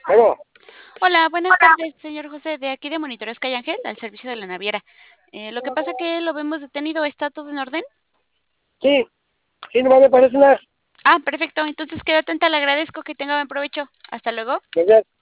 Bueno, Hola, buenas tardes, señor José, de aquí de Monitores Calle Ángel, al servicio de la naviera. Lo que pasa que lo vemos detenido, ¿está todo en orden? sí, sí, no me parece nada. Ah, perfecto, entonces quedo atenta, le agradezco que tenga buen provecho. Hasta luego. ¿Verdad?